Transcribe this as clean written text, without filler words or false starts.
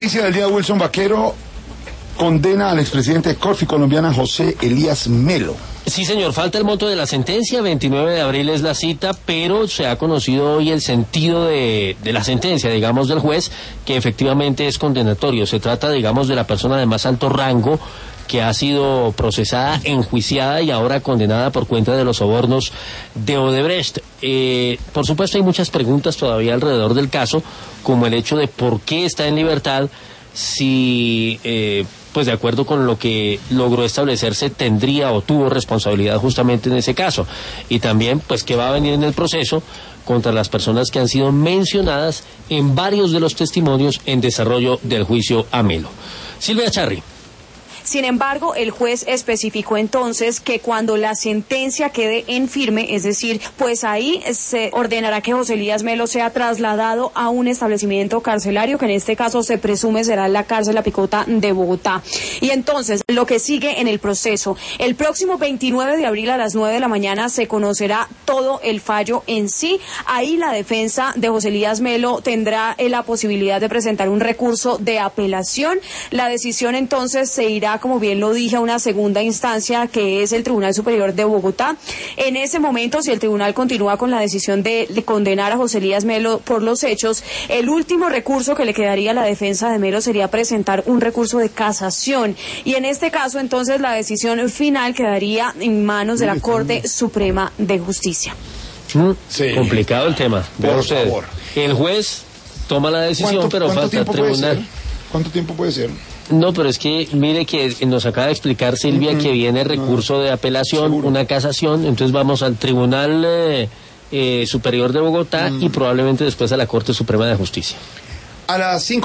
Noticia del día, Wilson Vaquero condena al expresidente de Corfi colombiana José Elías Melo. Sí, señor, falta el monto de la sentencia, 29 de abril es la cita, pero se ha conocido hoy el sentido de la sentencia, digamos, del juez, que efectivamente es condenatorio. Se trata, digamos, de la persona de más alto rango que ha sido procesada, enjuiciada y ahora condenada por cuenta de los sobornos de Odebrecht. Por supuesto, hay muchas preguntas todavía alrededor del caso, como el hecho de por qué está en libertad, si, pues de acuerdo con lo que logró establecerse, tendría o tuvo responsabilidad justamente en ese caso. Y también, pues, qué va a venir en el proceso contra las personas que han sido mencionadas en varios de los testimonios en desarrollo del juicio a Melo. Silvia Charri. Sin embargo, el juez especificó entonces que cuando la sentencia quede en firme, es decir, pues ahí se ordenará que José Elías Melo sea trasladado a un establecimiento carcelario, que en este caso se presume será la cárcel La Picota de Bogotá. Y entonces, lo que sigue en el proceso, el próximo 29 de abril a las 9 de la mañana se conocerá todo el fallo en sí. Ahí la defensa de José Elías Melo tendrá la posibilidad de presentar un recurso de apelación. La decisión entonces se irá, como bien lo dije, a una segunda instancia, que es el Tribunal Superior de Bogotá. En ese momento, si el tribunal continúa con la decisión de condenar a José Elías Melo por los hechos, el último recurso que le quedaría a la defensa de Melo sería presentar un recurso de casación. Y en este caso, entonces, la decisión final quedaría en manos de la Corte Suprema de Justicia. Sí. Complicado el tema. Por favor. El juez toma la decisión, pero falta el tribunal. ¿Cuánto tiempo puede ser? No, pero es que mire que nos acaba de explicar Silvia que viene recurso de apelación, seguro, una casación, entonces vamos al Tribunal Superior de Bogotá y probablemente después a la Corte Suprema de Justicia. A las 5